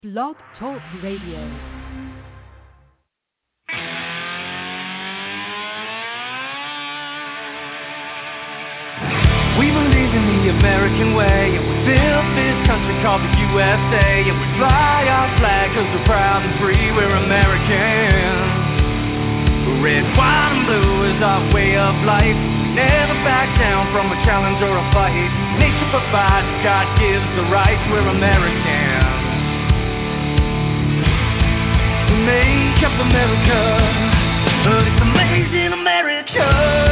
Blog Talk Radio. We believe in the American way, and we built this country called the USA, and we fly our flag because we're proud and free, we're Americans. Red, white, and blue is our way of life. Never back down from a challenge or a fight. Nature provides, God gives the right, we're Americans. We make up America, it's amazing America.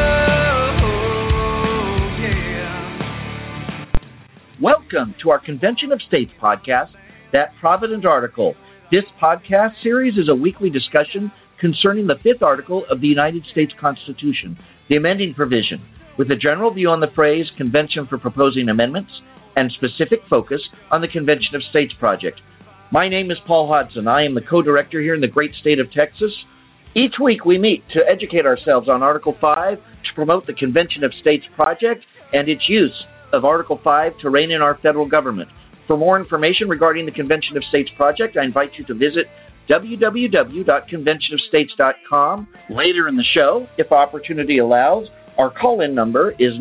Welcome to our Convention of States podcast, That Provident Article. This podcast series is a weekly discussion concerning the fifth article of the United States Constitution, the amending provision, with a general view on the phrase Convention for Proposing Amendments and specific focus on the Convention of States project. My name is Paul Hodson. I am the co-director here in the great state of Texas. Each week we meet to educate ourselves on Article 5 to promote the Convention of States project and its use of Article 5 to rein in our federal government. For more information regarding the Convention of States project, I invite you to visit www.conventionofstates.com. Later in the show, if opportunity allows, our call-in number is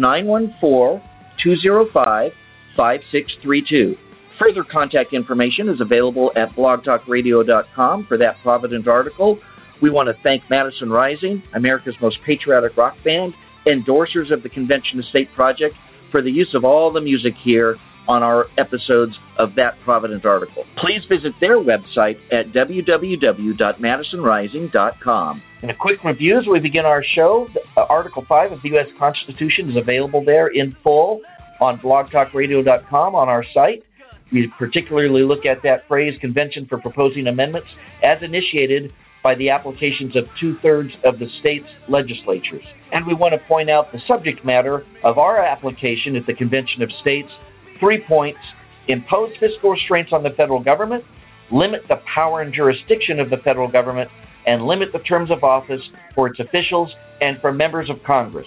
914-205-5632. Further contact information is available at blogtalkradio.com for That Provident Article. We want to thank Madison Rising, America's most patriotic rock band, endorsers of the Convention of States project, for the use of all the music here on our episodes of That Provident Article. Please visit their website at www.madisonrising.com. In a quick review as we begin our show, Article 5 of the U.S. Constitution is available there in full on blogtalkradio.com on our site. We particularly look at that phrase, Convention for Proposing Amendments, as initiated by the applications of two-thirds of the state's legislatures. And we want to point out the subject matter of our application at the Convention of States. 3 points: impose fiscal restraints on the federal government, limit the power and jurisdiction of the federal government, and limit the terms of office for its officials and for members of Congress.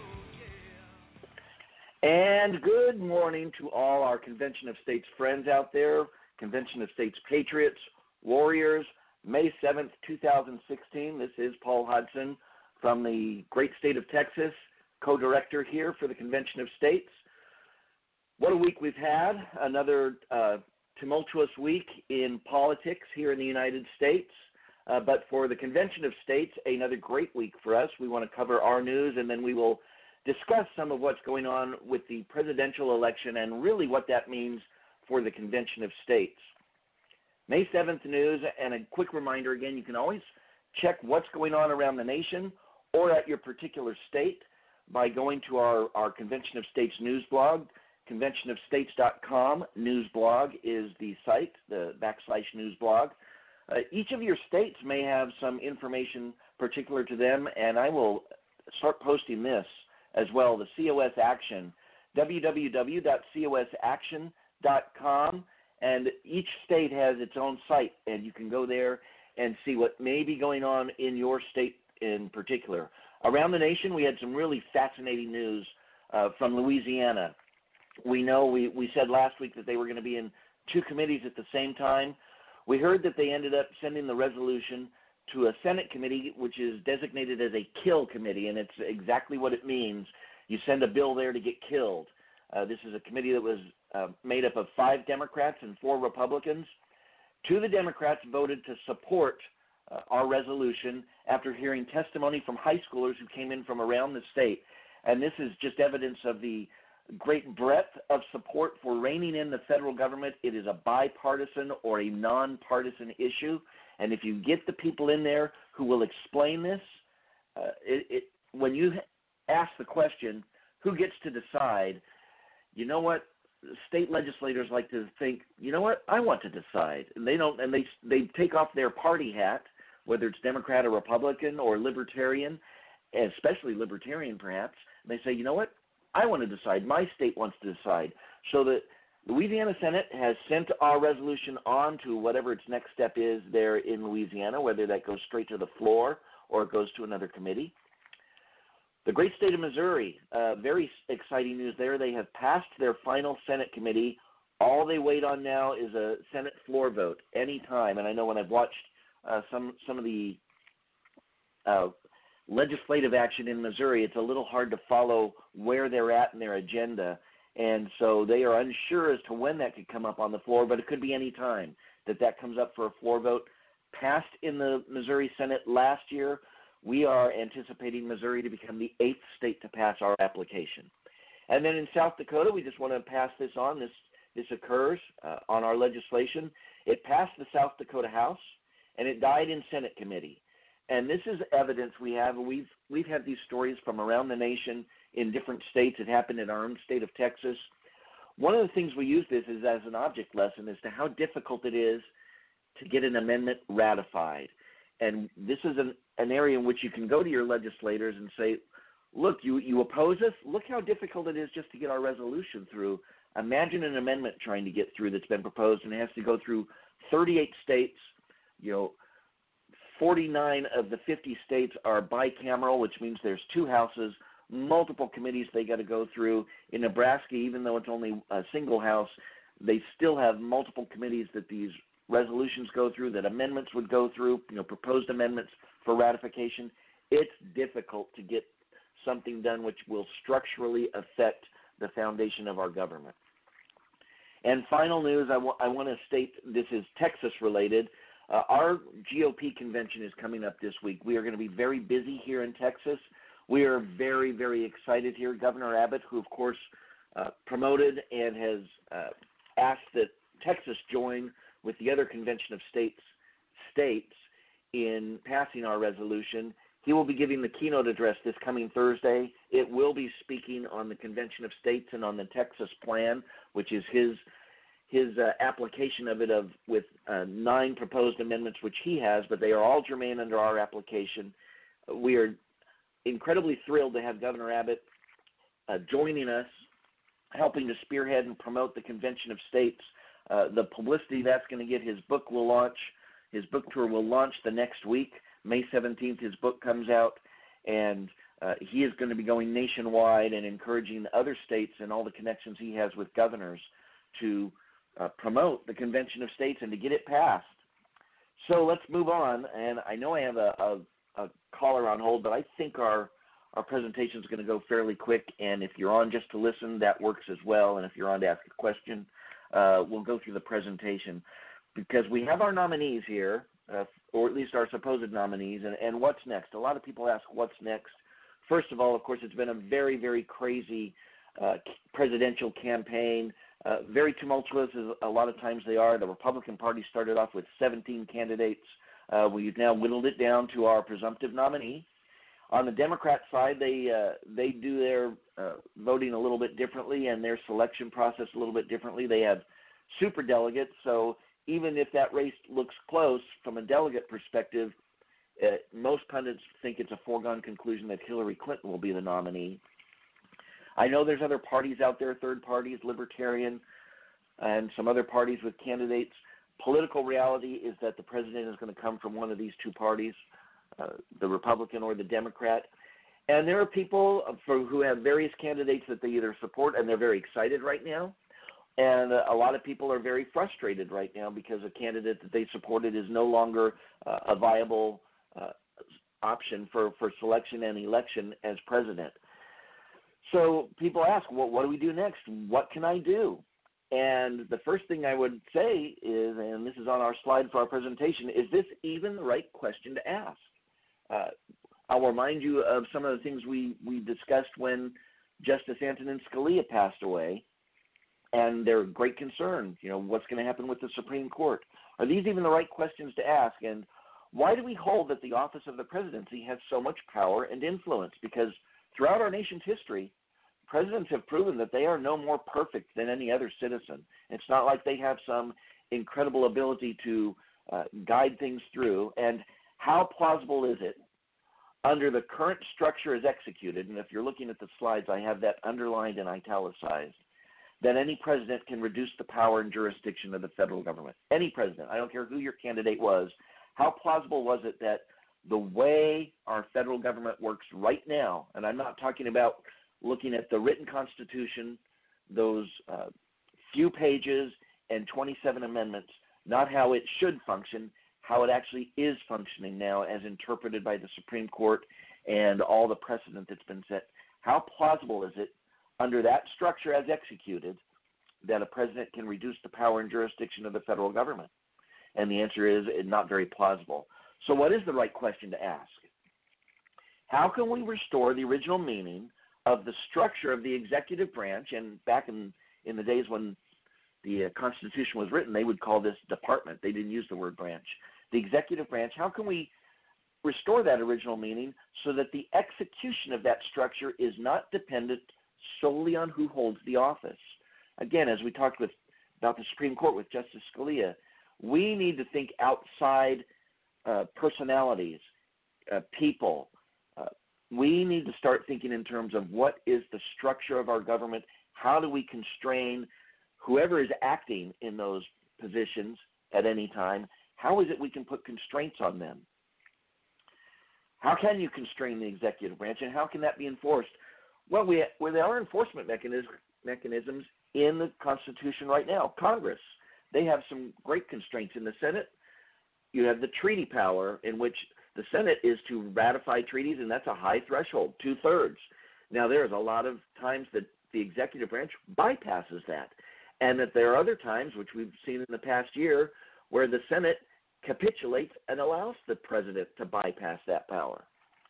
And good morning to all our Convention of States friends out there, Convention of States patriots, warriors. May 7th, 2016, this is Paul Hodson from the great state of Texas, co-director here for the Convention of States. What a week we've had, another tumultuous week in politics here in the United States. But for the Convention of States, another great week for us. We want to cover our news, and then we will discuss some of what's going on with the presidential election and really what that means for the Convention of States. May 7th news, and a quick reminder again, you can always check what's going on around the nation or at your particular state by going to our Convention of States news blog. Conventionofstates.com news blog is the site, the /news blog. Each of your states may have some information particular to them, and I will start posting this as well, the COS Action, www.cosaction.com. And each state has its own site, and you can go there and see what may be going on in your state in particular. Around the nation, we had some really fascinating news from Louisiana. We know we said last week that they were going to be in two committees at the same time. We heard that they ended up sending the resolution to a Senate committee, which is designated as a kill committee, and it's exactly what it means. You send a bill there to get killed. This is a committee that was made up of 5 Democrats and 4 Republicans. 2 of the Democrats voted to support our resolution after hearing testimony from high schoolers who came in from around the state. And this is just evidence of the great breadth of support for reining in the federal government. It is a bipartisan or a nonpartisan issue. And if you get the people in there who will explain this, when you ask the question, who gets to decide, you know what? State legislators like to think, you know what? I want to decide. And they don't, and they take off their party hat, whether it's Democrat or Republican or Libertarian, especially Libertarian perhaps. And they say, you know what? I want to decide. My state wants to decide. So the Louisiana Senate has sent our resolution on to whatever its next step is there in Louisiana, whether that goes straight to the floor or it goes to another committee. The great state of Missouri, very exciting news there. They have passed their final Senate committee All they wait on now is a Senate floor vote anytime. And I know when I've watched some of the legislative action in Missouri, it's a little hard to follow where they're at in their agenda. And so they are unsure as to when that could come up on the floor, but it could be any time that comes up for a floor vote. Passed in the Missouri Senate last year, we are anticipating Missouri to become the 8th state to pass our application. And then in South Dakota, we just want to pass this on. This occurs on our legislation. It passed the South Dakota House, and it died in Senate committee. And this is evidence we have. We've had these stories from around the nation in different states. It happened in our own state of Texas. One of the things we use this is as an object lesson as to how difficult it is to get an amendment ratified. And this is an area in which you can go to your legislators and say, look, you oppose us? Look how difficult it is just to get our resolution through. Imagine an amendment trying to get through that's been proposed and it has to go through 38 states. 49 of the 50 states are bicameral, which means there's 2 houses, multiple committees they got to go through. In Nebraska, even though it's only a single house, they still have multiple committees that these resolutions go through, that amendments would go through, proposed amendments for ratification. It's difficult to get something done which will structurally affect the foundation of our government. And final news, I want to state this is Texas related. Our GOP convention is coming up this week. We are going to be very busy here in Texas. We are very, very excited here. Governor Abbott, who of course promoted and has asked that Texas join with the other convention of states in passing our resolution. He will be giving the keynote address this coming Thursday. It will be speaking on the Convention of States and on the Texas Plan, which is his application of it with 9 proposed amendments, which he has, but they are all germane under our application. We are incredibly thrilled to have Governor Abbott joining us, helping to spearhead and promote the Convention of States. The publicity that's going to get, his book tour will launch the next week. May 17th, his book comes out, and he is going to be going nationwide and encouraging other states and all the connections he has with governors to promote the Convention of States and to get it passed. So let's move on, and I know I have a caller on hold, but I think our presentation is going to go fairly quick, and if you're on just to listen, that works as well, and if you're on to ask a question, we'll go through the presentation, because we have our nominees here, or at least our supposed nominees, and what's next? A lot of people ask what's next. First of all, of course, it's been a very, very crazy presidential campaign, very tumultuous, as a lot of times they are. The Republican Party started off with 17 candidates. We've now whittled it down to our presumptive nominee. On the Democrat side, they do their voting a little bit differently and their selection process a little bit differently. They have superdelegates, so even if that race looks close from a delegate perspective, most pundits think it's a foregone conclusion that Hillary Clinton will be the nominee. I know there's other parties out there, third parties, Libertarian, and some other parties with candidates. Political reality is that the president is going to come from one of these 2 parties, the Republican or the Democrat. And there are people who have various candidates that they either support, and they're very excited right now. And a lot of people are very frustrated right now because a candidate that they supported is no longer a viable option for selection and election as president. So people ask, well, what do we do next? What can I do? And the first thing I would say is, and this is on our slide for our presentation, is this even the right question to ask? I'll remind you of some of the things we discussed when Justice Antonin Scalia passed away, and they're great concern. What's going to happen with the Supreme Court? Are these even the right questions to ask? And why do we hold that the office of the presidency has so much power and influence? Because throughout our nation's history, presidents have proven that they are no more perfect than any other citizen. It's not like they have some incredible ability to guide things through. And how plausible is it under the current structure as executed, and if you're looking at the slides, I have that underlined and italicized, that any president can reduce the power and jurisdiction of the federal government? Any president, I don't care who your candidate was. How plausible was it that the way our federal government works right now, and I'm not talking about looking at the written Constitution, those few pages and 27 amendments, not how it should function, how it actually is functioning now as interpreted by the Supreme Court and all the precedent that's been set. How plausible is it under that structure as executed that a president can reduce the power and jurisdiction of the federal government? And the answer is not very plausible. So what is the right question to ask? How can we restore the original meaning of the structure of the executive branch? And back in the days when the Constitution was written, they would call this department. They didn't use the word branch. The executive branch, how can we restore that original meaning so that the execution of that structure is not dependent solely on who holds the office? Again, as we talked about the Supreme Court with Justice Scalia, we need to think outside personalities, people. We need to start thinking in terms of what is the structure of our government, how do we constrain whoever is acting in those positions at any time, how is it we can put constraints on them? How can you constrain the executive branch, and how can that be enforced? Well, there are enforcement mechanisms in the Constitution right now. Congress, they have some great constraints. In the Senate, you have the treaty power, in which the Senate is to ratify treaties, and that's a high threshold, 2/3. Now, there's a lot of times that the executive branch bypasses that, and that there are other times, which we've seen in the past year, where the Senate capitulates and allows the president to bypass that power.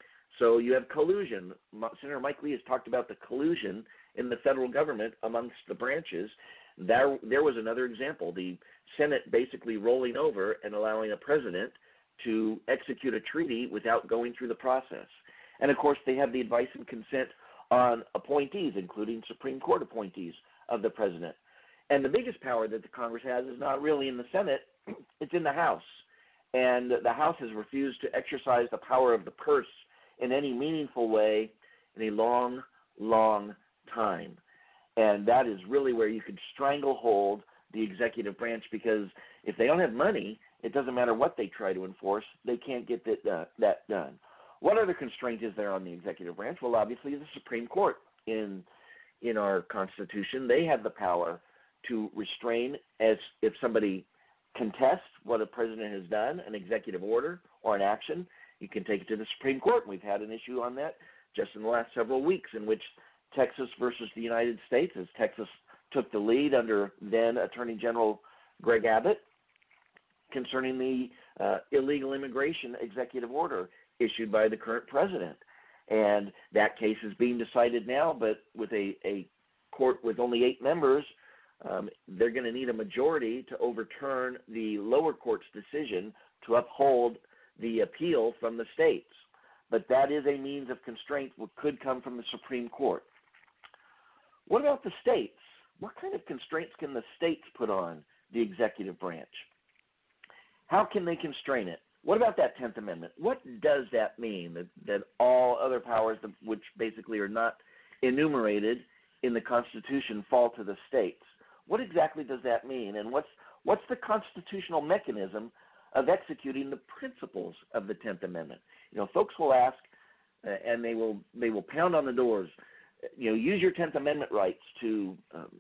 So you have collusion. Senator Mike Lee has talked about the collusion in the federal government amongst the branches. There was another example, the Senate basically rolling over and allowing a president to execute a treaty without going through the process. And, of course, they have the advice and consent on appointees, including Supreme Court appointees of the president. And the biggest power that the Congress has is not really in the Senate, it's in the House. And the House has refused to exercise the power of the purse in any meaningful way in a long, long time. And that is really where you could stranglehold the executive branch, because if they don't have money, it doesn't matter what they try to enforce, they can't get that done. What other constraint is there on the executive branch? Well, obviously the Supreme Court in our Constitution, they have the power to restrain as if somebody contests what a president has done, an executive order or an action, you can take it to the Supreme Court. We've had an issue on that just in the last several weeks, in which Texas versus the United States, as Texas took the lead under then Attorney General Greg Abbott concerning the illegal immigration executive order issued by the current president. And that case is being decided now, but with a court with only 8 members, they're going to need a majority to overturn the lower court's decision to uphold the appeal from the states. But that is a means of constraint that could come from the Supreme Court. What about the states? What kind of constraints can the states put on the executive branch? How can they constrain it? What about that 10th Amendment? What does that mean, that all other powers, which basically are not enumerated in the Constitution, fall to the states? What exactly does that mean, and what's the constitutional mechanism of executing the principles of the 10th Amendment? Folks will ask, and they will pound on the doors, use your 10th Amendment rights to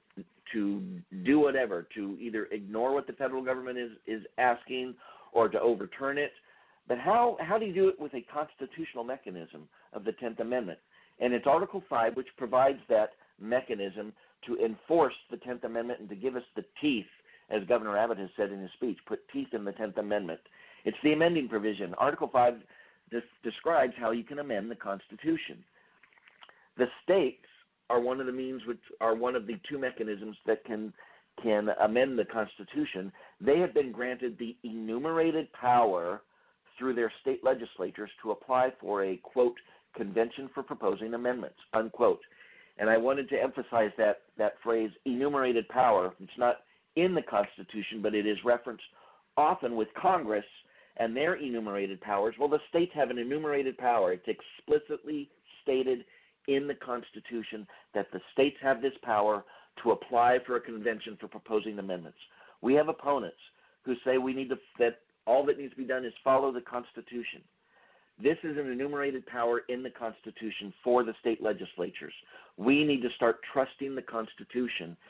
do whatever, to either ignore what the federal government is asking or to overturn it. But how do you do it with a constitutional mechanism of the 10th Amendment? And it's Article 5, which provides that mechanism to enforce the 10th Amendment and to give us the teeth, as Governor Abbott has said in his speech, put teeth in the 10th Amendment. It's the amending provision. Article 5 describes how you can amend the Constitution. The states are one of the means, which are one of the 2 mechanisms that can amend the Constitution. They have been granted the enumerated power through their state legislatures to apply for a, quote, convention for proposing amendments, unquote. And I wanted to emphasize that phrase, enumerated power. It's not in the Constitution, but it is referenced often with Congress and their enumerated powers. Well, the states have an enumerated power. It's explicitly stated in the Constitution that the states have this power to apply for a convention for proposing amendments. We have opponents who say that all that needs to be done is follow the Constitution. This is an enumerated power in the Constitution for the state legislatures. We need to start trusting the Constitution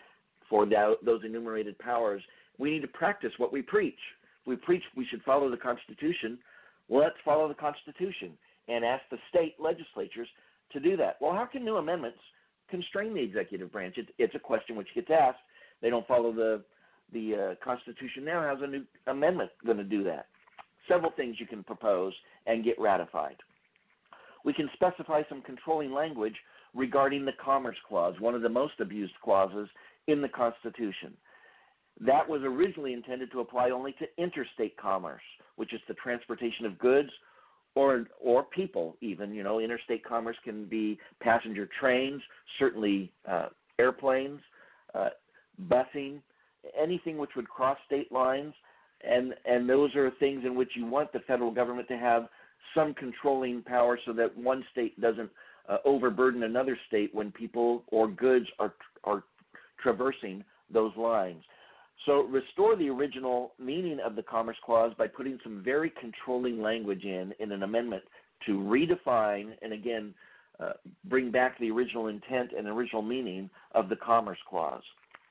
for those enumerated powers, we need to practice what we preach. If we preach we should follow the Constitution, well, let's follow the Constitution and ask the state legislatures to do that. Well, how can new amendments constrain the executive branch? It's a question which gets asked. They don't follow the Constitution now. How's a new amendment going to do that? Several things you can propose and get ratified. We can specify some controlling language regarding the Commerce Clause, one of the most abused clauses in the Constitution. That was originally intended to apply only to interstate commerce, which is the transportation of goods or people even. You know, interstate commerce can be passenger trains, certainly airplanes, busing, anything which would cross state lines, and those are things in which you want the federal government to have some controlling power so that one state doesn't overburden another state when people or goods are traversing those lines. So restore the original meaning of the Commerce Clause by putting some very controlling language in an amendment to redefine and, again, bring back the original intent and original meaning of the Commerce Clause.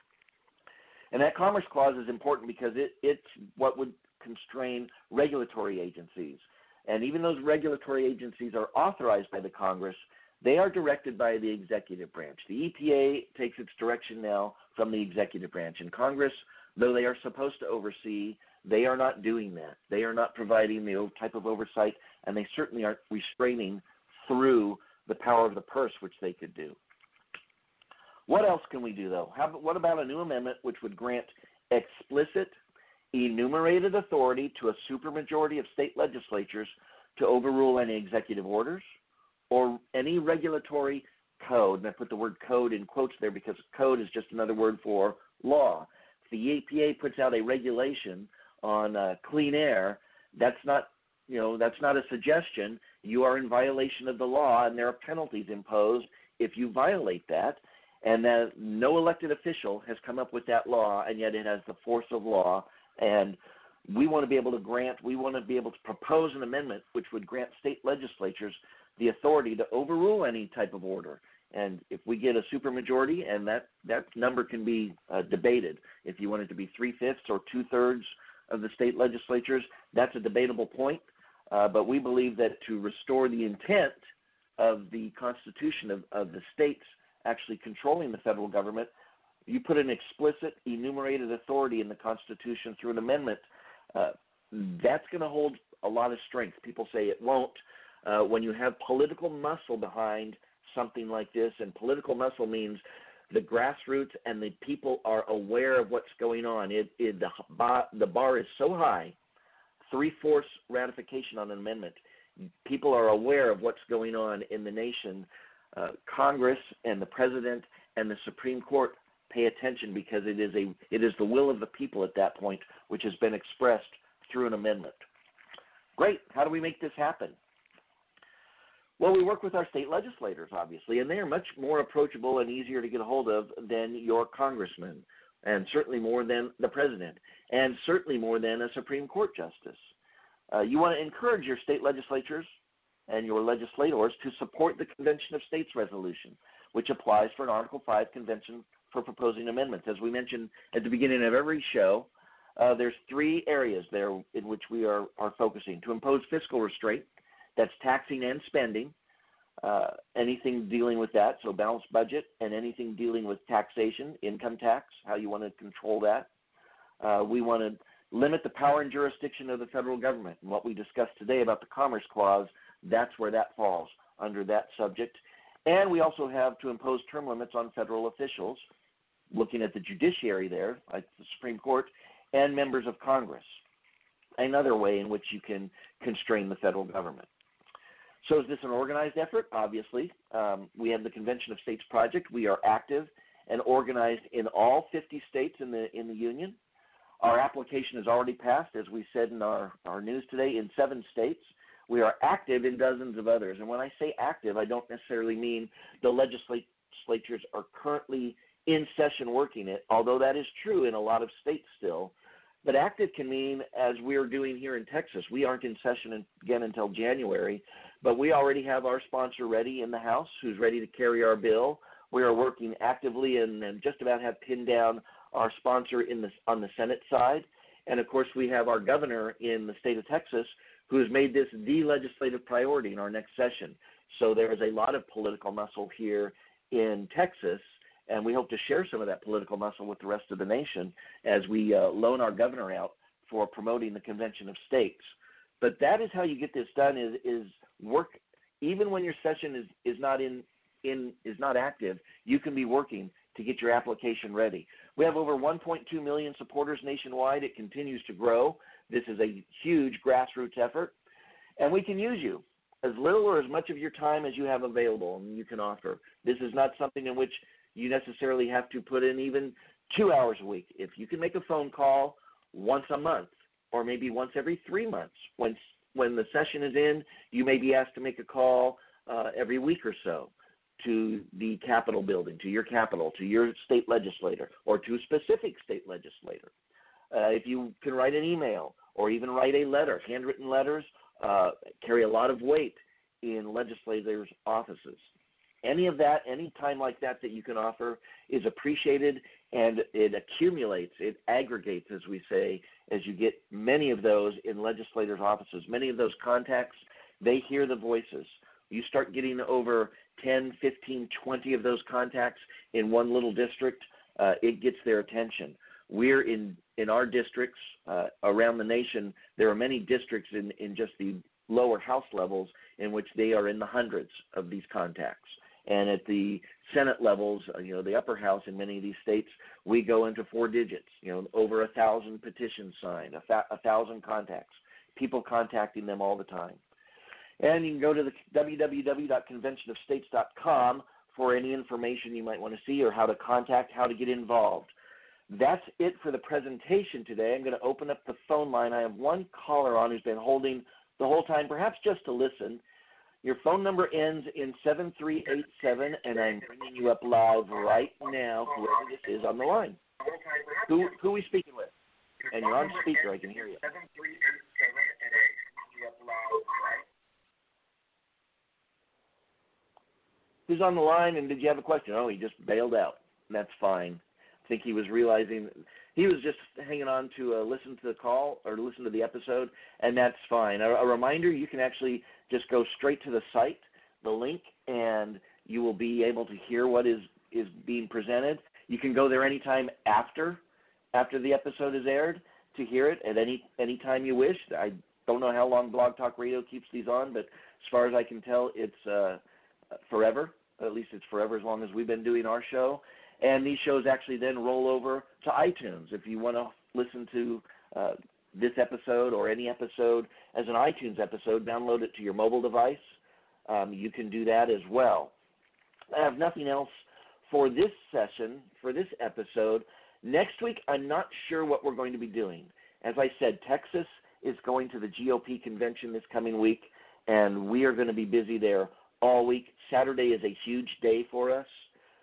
And that Commerce Clause is important because it's what would constrain regulatory agencies. And even those regulatory agencies are authorized by the Congress, they are directed by the executive branch. The EPA takes its direction now from the executive branch. And Congress, though they are supposed to oversee, they are not doing that. They are not providing the type of oversight, and they certainly aren't restraining through the power of the purse, which they could do. What else can we do, though? What about a new amendment which would grant explicit, enumerated authority to a supermajority of state legislatures to overrule any executive orders or any regulatory code? And I put the word code in quotes there because code is just another word for law. If the EPA puts out a regulation on clean air, that's not a suggestion. You are in violation of the law, and there are penalties imposed if you violate that. And that no elected official has come up with that law, and yet it has the force of law. And we want to be able to propose an amendment which would grant state legislatures the authority to overrule any type of order. And if we get a supermajority, and that number can be debated, if you want it to be 3/5 or 2/3 of the state legislatures, that's a debatable point. But we believe that to restore the intent of the Constitution of the states actually controlling the federal government, you put an explicit enumerated authority in the Constitution through an amendment, that's going to hold a lot of strength. People say it won't. When you have political muscle behind something like this, and political muscle means the grassroots and the people are aware of what's going on. The bar is so high, 3/4 ratification on an amendment. People are aware of what's going on in the nation. Congress and the President and the Supreme Court pay attention because it is the will of the people at that point, which has been expressed through an amendment. Great. How do we make this happen? Well, we work with our state legislators, obviously, and they are much more approachable and easier to get a hold of than your congressman, and certainly more than the president, and certainly more than a Supreme Court justice. You want to encourage your state legislatures and your legislators to support the Convention of States resolution, which applies for an Article 5 convention for proposing amendments. As we mentioned at the beginning of every show, there's 3 areas there in which we are focusing. To impose fiscal restraint, that's taxing and spending, anything dealing with that, so balanced budget, and anything dealing with taxation, income tax, how you want to control that. We want to limit the power and jurisdiction of the federal government. And what we discussed today about the Commerce Clause, that's where that falls, under that subject. And we also have to impose term limits on federal officials, looking at the judiciary there, like the Supreme Court, and members of Congress. Another way in which you can constrain the federal government. So is this an organized effort? Obviously. We have the Convention of States Project. We are active and organized in all 50 states in the Union. Our application has already passed, as we said in our news today, in 7 states. We are active in dozens of others. And when I say active, I don't necessarily mean the legislatures are currently in session working it, although that is true in a lot of states still. But active can mean, as we're doing here in Texas, we aren't in session again until January, but we already have our sponsor ready in the House who's ready to carry our bill. We are working actively and just about have pinned down our sponsor on the Senate side. And, of course, we have our governor in the state of Texas who has made this the legislative priority in our next session. So there is a lot of political muscle here in Texas, and we hope to share some of that political muscle with the rest of the nation as we loan our governor out for promoting the Convention of States. But that is how you get this done: is work even when your session is not active. You can be working to get your application ready. We have over 1.2 million supporters nationwide. It continues to grow. This is a huge grassroots effort, and we can use you as little or as much of your time as you have available and you can offer. This is not something in which you necessarily have to put in even 2 hours a week. If you can make a phone call once a month or maybe once every 3 months, when the session is in, you may be asked to make a call every week or so to the Capitol building, to your Capitol, to your state legislator, or to a specific state legislator. If you can write an email or even write a letter, handwritten letters carry a lot of weight in legislators' offices. Any of that, any time like that you can offer is appreciated, and it accumulates, it aggregates, as we say, as you get many of those in legislators' offices. Many of those contacts, they hear the voices. You start getting over 10, 15, 20 of those contacts in one little district, it gets their attention. We're in our districts around the nation, there are many districts in just the lower house levels in which they are in the hundreds of these contacts. And at the Senate levels, the upper house in many of these states, we go into 4 digits, over 1,000 petitions signed, 1,000 contacts, people contacting them all the time. And you can go to the www.conventionofstates.com for any information you might want to see or how to contact, how to get involved. That's it for the presentation today. I'm going to open up the phone line. I have one caller on who's been holding the whole time, perhaps just to listen. Your phone number ends in 7387, and I'm bringing you up live right now, whoever this is on the line. Who are we speaking with? And you're on speaker. I can hear you. 7387, and I'm bringing you up live right. Who's on the line, and did you have a question? Oh, he just bailed out. That's fine. I think he was realizing he was just hanging on to listen to the call or listen to the episode, and that's fine. A reminder, you can actually just go straight to the site, the link, and you will be able to hear what is being presented. You can go there anytime after the episode is aired to hear it at any time you wish. I don't know how long Blog Talk Radio keeps these on, but as far as I can tell, it's forever. At least it's forever as long as we've been doing our show. And these shows actually then roll over to iTunes. If you want to listen to this episode or any episode as an iTunes episode, download it to your mobile device. You can do that as well. I have nothing else for this session, for this episode. Next week, I'm not sure what we're going to be doing. As I said, Texas is going to the GOP convention this coming week, and we are going to be busy there all week. Saturday is a huge day for us.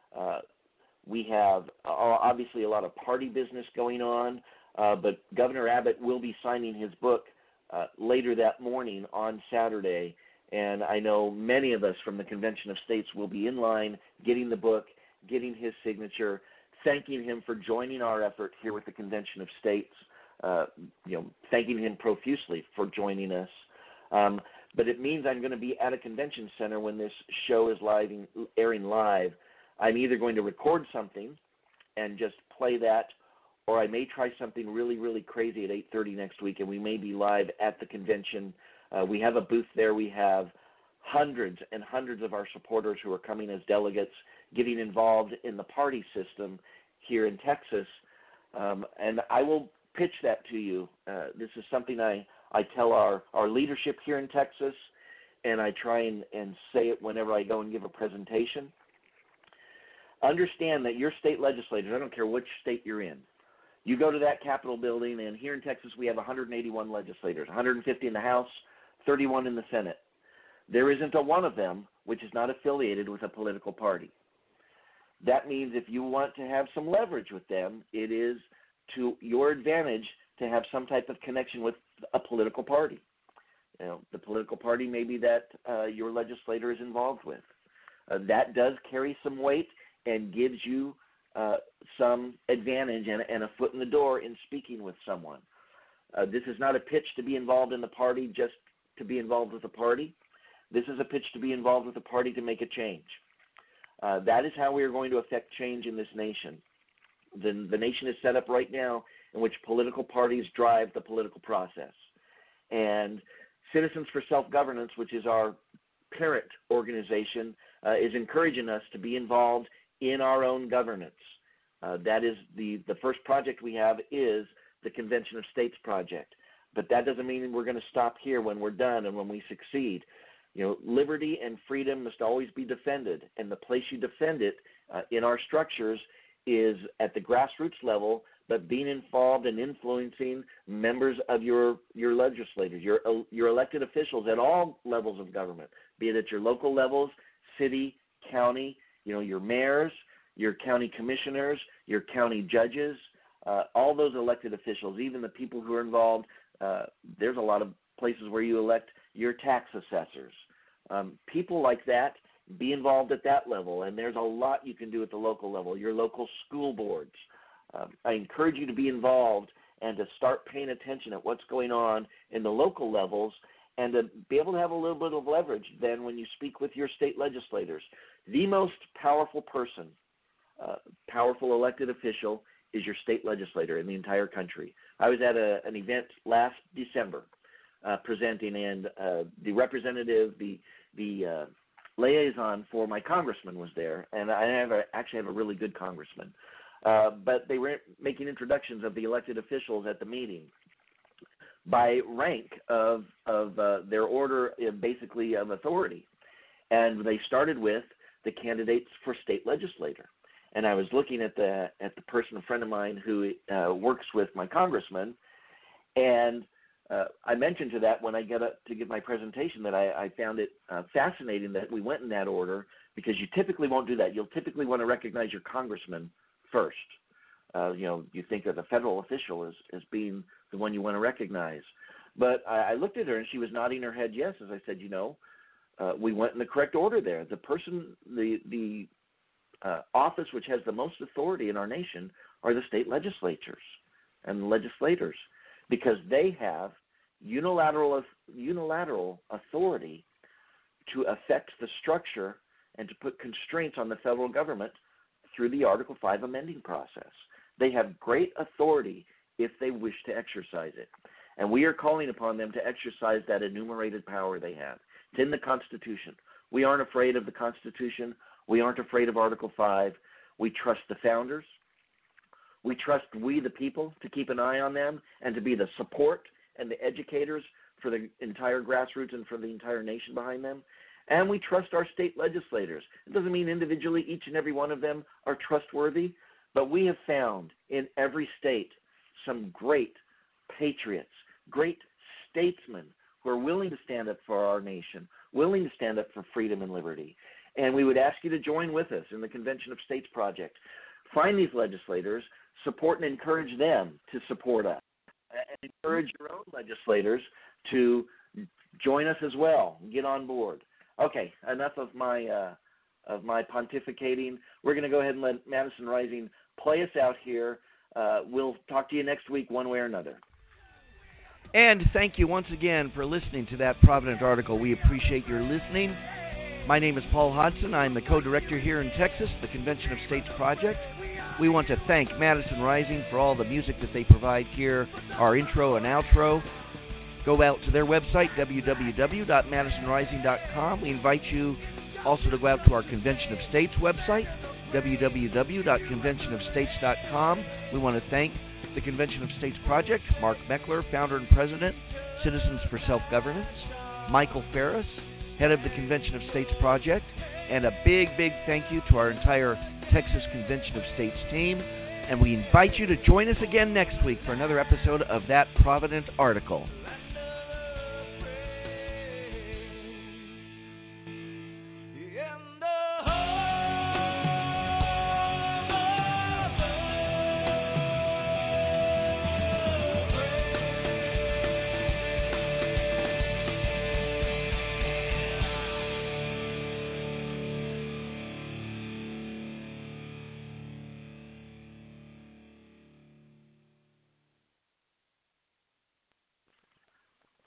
We have obviously a lot of party business going on, but Governor Abbott will be signing his book later that morning on Saturday, and I know many of us from the Convention of States will be in line getting the book, getting his signature, thanking him for joining our effort here with the Convention of States, thanking him profusely for joining us. But it means I'm going to be at a convention center when this show is airing live. I'm either going to record something and just play that, or I may try something really, really crazy at 8:30 next week, and we may be live at the convention. We have a booth there. We have hundreds and hundreds of our supporters who are coming as delegates, getting involved in the party system here in Texas. And I will pitch that to you. This is something I tell our leadership here in Texas, and I try and say it whenever I go and give a presentation. Understand that your state legislators, I don't care which state you're in, you go to that Capitol building, and here in Texas we have 181 legislators, 150 in the House, 31 in the Senate. There isn't a one of them which is not affiliated with a political party. That means if you want to have some leverage with them, it is to your advantage to have some type of connection with a political party. The political party maybe that your legislator is involved with. That does carry some weight, and gives you some advantage and a foot in the door in speaking with someone. This is not a pitch to be involved in the party just to be involved with the party. This is a pitch to be involved with the party to make a change. That is how we are going to affect change in this nation. The nation is set up right now in which political parties drive the political process. And Citizens for Self-Governance, which is our parent organization, is encouraging us to be involved in our own governance. That is the first project we have is the Convention of States project. But that doesn't mean we're going to stop here when we're done and when we succeed. You know, liberty and freedom must always be defended, and the place you defend it in our structures is at the grassroots level, but being involved and influencing members of your legislators, your elected officials at all levels of government, be it at your local levels, city, county, you know, your mayors, your county commissioners, your county judges, all those elected officials, even the people who are involved. There's a lot of places where you elect your tax assessors. People like that, be involved at that level, and there's a lot you can do at the local level, your local school boards. I encourage you to be involved and to start paying attention at what's going on in the local levels and to be able to have a little bit of leverage then when you speak with your state legislators. The most powerful person, powerful elected official, is your state legislator in the entire country. I was at an event last December presenting, and the representative, the liaison for my congressman was there, and I actually have a really good congressman. But they were making introductions of the elected officials at the meeting by rank of their order, basically of authority. And they started with the candidates for state legislator. And I was looking at the person, a friend of mine who works with my congressman, and I mentioned to that when I got up to give my presentation that I found it fascinating that we went in that order, because you typically won't do that. You'll typically want to recognize your congressman first. You think of the federal official as being the one you want to recognize. But I looked at her, and she was nodding her head yes, as I said, we went in the correct order there. The person, the office which has the most authority in our nation are the state legislatures and the legislators, because they have unilateral authority to affect the structure and to put constraints on the federal government through the Article 5 amending process. They have great authority if they wish to exercise it. And we are calling upon them to exercise that enumerated power they have. It's in the Constitution. We aren't afraid of the Constitution. We aren't afraid of Article 5. We trust the founders. We trust we, the people, to keep an eye on them and to be the support and the educators for the entire grassroots and for the entire nation behind them. And we trust our state legislators. It doesn't mean individually each and every one of them are trustworthy, but we have found in every state some great patriots, great statesmen who are willing to stand up for our nation, willing to stand up for freedom and liberty. And we would ask you to join with us in the Convention of States project. Find these legislators, support and encourage them to support us, and encourage your own legislators to join us as well, get on board. Okay, enough of my pontificating. We're going to go ahead and let Madison Rising play us out here. We'll talk to you next week one way or another. And thank you once again for listening to that Provident article. We appreciate your listening. My name is Paul Hodson. I'm the co-director here in Texas, the Convention of States Project. We want to thank Madison Rising for all the music that they provide here, our intro and outro. Go out to their website, www.madisonrising.com. We invite you also to go out to our Convention of States website, www.conventionofstates.com. We want to thank the Convention of States Project, Mark Meckler, founder and president, Citizens for Self-Governance, Michael Ferris, head of the Convention of States Project, and a big, big thank you to our entire Texas Convention of States team. And we invite you to join us again next week for another episode of That Provident Article.